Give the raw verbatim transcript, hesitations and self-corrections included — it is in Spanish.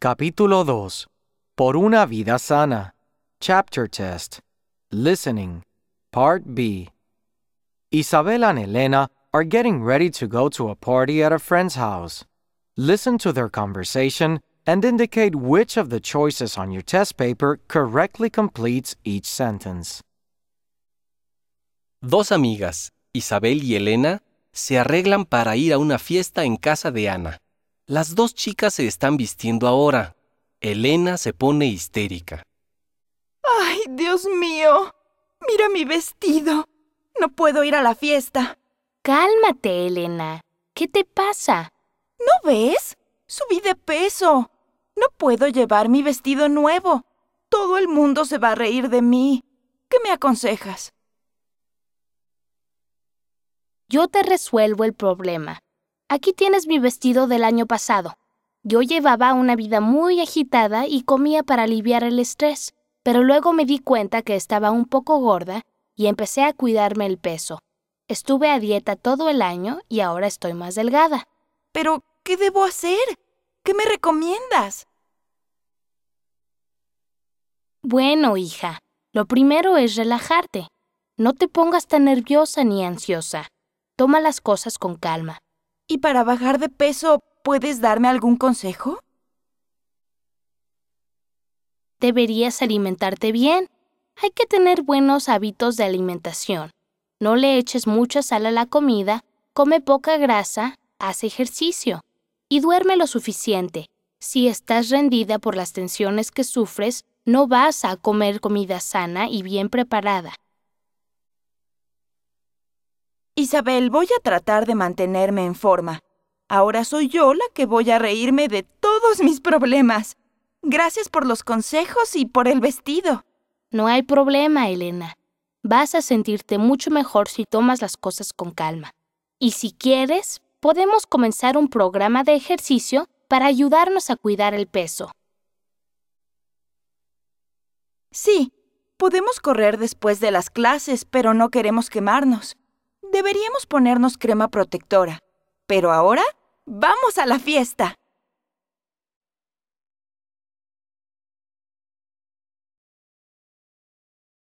Capítulo dos. Por una vida sana. Chapter Test. Listening. Part B. Isabel and Elena are getting ready to go to a party at a friend's house. Listen to their conversation and indicate which of the choices on your test paper correctly completes each sentence. Dos amigas, Isabel y Elena, se arreglan para ir a una fiesta en casa de Ana. Las dos chicas se están vistiendo ahora. Elena se pone histérica. ¡Ay, Dios mío! ¡Mira mi vestido! No puedo ir a la fiesta. Cálmate, Elena. ¿Qué te pasa? ¿No ves? Subí de peso. No puedo llevar mi vestido nuevo. Todo el mundo se va a reír de mí. ¿Qué me aconsejas? Yo te resuelvo el problema. Aquí tienes mi vestido del año pasado. Yo llevaba una vida muy agitada y comía para aliviar el estrés, pero luego me di cuenta que estaba un poco gorda y empecé a cuidarme el peso. Estuve a dieta todo el año y ahora estoy más delgada. ¿Pero qué debo hacer? ¿Qué me recomiendas? Bueno, hija, lo primero es relajarte. No te pongas tan nerviosa ni ansiosa. Toma las cosas con calma. ¿Y para bajar de peso, puedes darme algún consejo? Deberías alimentarte bien. Hay que tener buenos hábitos de alimentación. No le eches mucha sal a la comida, come poca grasa, haz ejercicio y duerme lo suficiente. Si estás rendida por las tensiones que sufres, no vas a comer comida sana y bien preparada. Isabel, voy a tratar de mantenerme en forma. Ahora soy yo la que voy a reírme de todos mis problemas. Gracias por los consejos y por el vestido. No hay problema, Elena. Vas a sentirte mucho mejor si tomas las cosas con calma. Y si quieres, podemos comenzar un programa de ejercicio para ayudarnos a cuidar el peso. Sí, podemos correr después de las clases, pero no queremos quemarnos. Deberíamos ponernos crema protectora. Pero ahora, ¡vamos a la fiesta!